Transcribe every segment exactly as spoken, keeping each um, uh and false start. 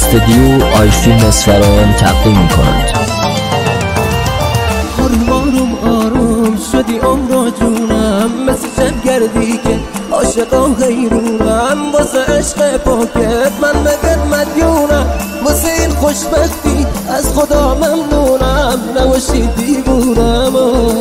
استودیو آی فیلم اصفهان تقدیم می‌کند. آروم آروم آروم شدی عمر جونم، مثل شب گردی که عاشقا حیرونم. واسه عشق پاکت من بگت مدیونم، واسه این خوشبختی از خدا ممنونم. نباشی دیوونم،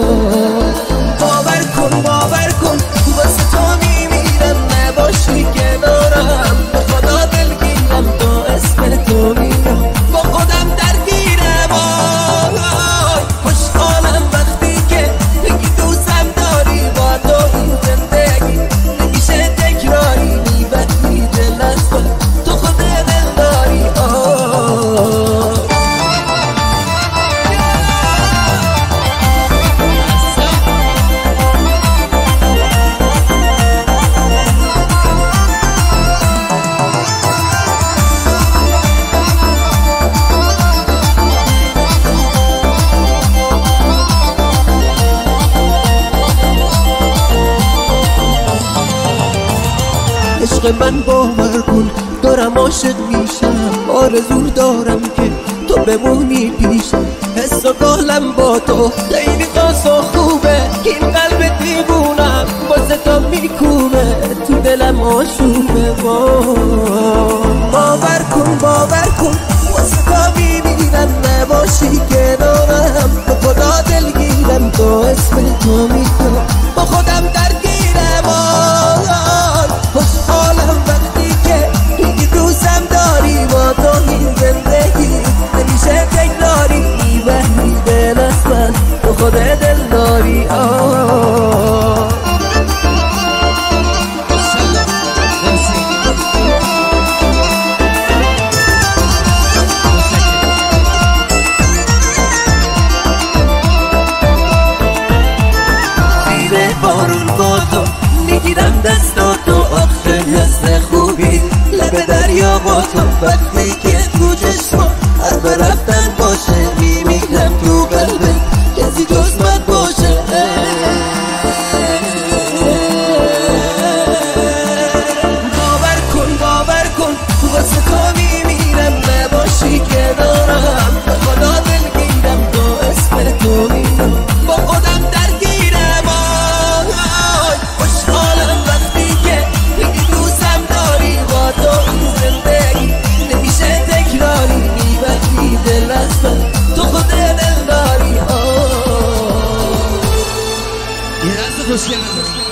باور کن باور کن واسه تو میمیرم، نباشی کنارم به خدا دلگیرم، تا اسم تو میرم با خودم درگیرم. آی خوشحالم وقتی که بگی دوستم داری، با تو این زندگی نمیشه تکراری، میبری دل از تو خود دل داری. عشق من باور کن دارم عاشق میشم، آرزو دارم که تو بمونی پیشم. حس و قالم با تو خیلی خاص و خوبه، این قلب دیوونم واسه تو میکوبه، تو دلم آشوبه. باور کن باور کن واسه تو میمیرم، نباشی کنارم به خدا دلگیرم، تو اسم تو میکنم با خودم درگیرم. خوشحالم وقتی که میگی دوستم داری، با تو این زندگی نمیشه تکراری، میبری دل از من تو خود دل داری. زیر بارون با تو میگیرم دستاتو، آخه حس خوبی لب دریا با تو، وقتی که تو چشما حرف رفتن باشه، میمیرم تو قلبه کسی جز من باشه. باور کن باور کن واسه تو میمیرم، نباشی کنارم به خدا دلگیرم، تو اسم تو میرم با خودم درگیرم. خوشحالم وقتی که میگی دوستم داری، با تو این زندگی نمیشه تکراری، میبری دل از من تو خود دل داری. یه دست خوشگل